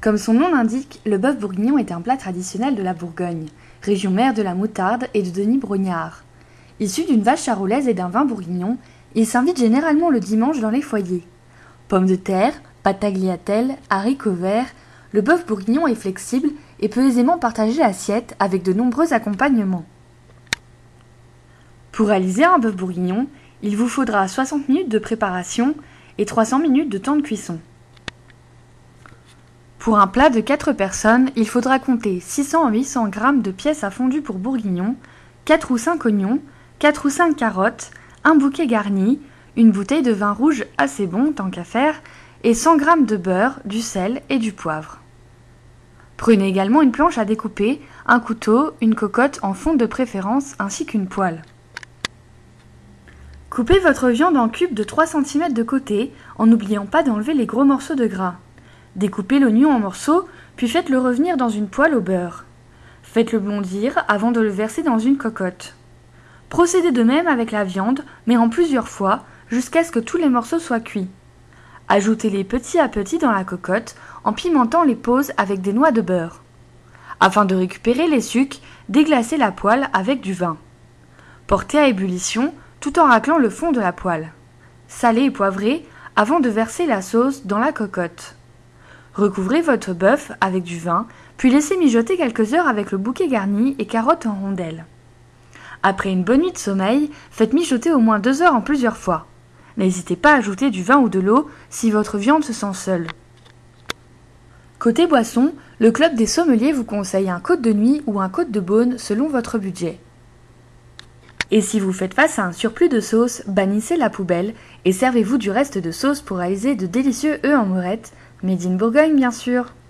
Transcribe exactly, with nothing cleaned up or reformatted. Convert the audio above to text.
Comme son nom l'indique, le bœuf bourguignon est un plat traditionnel de la Bourgogne, région mère de la moutarde et de Denis Brognard. Issu d'une vache charolaise et d'un vin bourguignon, il s'invite généralement le dimanche dans les foyers. Pommes de terre, pâte tagliatelle, haricots verts, le bœuf bourguignon est flexible et peut aisément partager l'assiette avec de nombreux accompagnements. Pour réaliser un bœuf bourguignon, il vous faudra soixante minutes de préparation et trois cents minutes de temps de cuisson. Pour un plat de quatre personnes, il faudra compter six cents à huit cents grammes de pièces à fondue pour bourguignon, quatre ou cinq oignons, quatre ou cinq carottes, un bouquet garni, une bouteille de vin rouge assez bon tant qu'à faire, et cent grammes de beurre, du sel et du poivre. Prenez également une planche à découper, un couteau, une cocotte en fonte de préférence ainsi qu'une poêle. Coupez votre viande en cubes de trois centimètres de côté en n'oubliant pas d'enlever les gros morceaux de gras. Découpez l'oignon en morceaux, puis faites-le revenir dans une poêle au beurre. Faites-le blondir avant de le verser dans une cocotte. Procédez de même avec la viande, mais en plusieurs fois, jusqu'à ce que tous les morceaux soient cuits. Ajoutez-les petit à petit dans la cocotte, en pimentant les pauses avec des noix de beurre. Afin de récupérer les sucs, déglacez la poêle avec du vin. Portez à ébullition, tout en raclant le fond de la poêle. Salez et poivrez avant de verser la sauce dans la cocotte. Recouvrez votre bœuf avec du vin, puis laissez mijoter quelques heures avec le bouquet garni et carottes en rondelles. Après une bonne nuit de sommeil, faites mijoter au moins deux heures en plusieurs fois. N'hésitez pas à ajouter du vin ou de l'eau si votre viande se sent seule. Côté boisson, le club des sommeliers vous conseille un côte de nuit ou un côte de beaune selon votre budget. Et si vous faites face à un surplus de sauce, bannissez la poubelle et servez-vous du reste de sauce pour réaliser de délicieux œufs en mourette, made in Bourgogne bien sûr.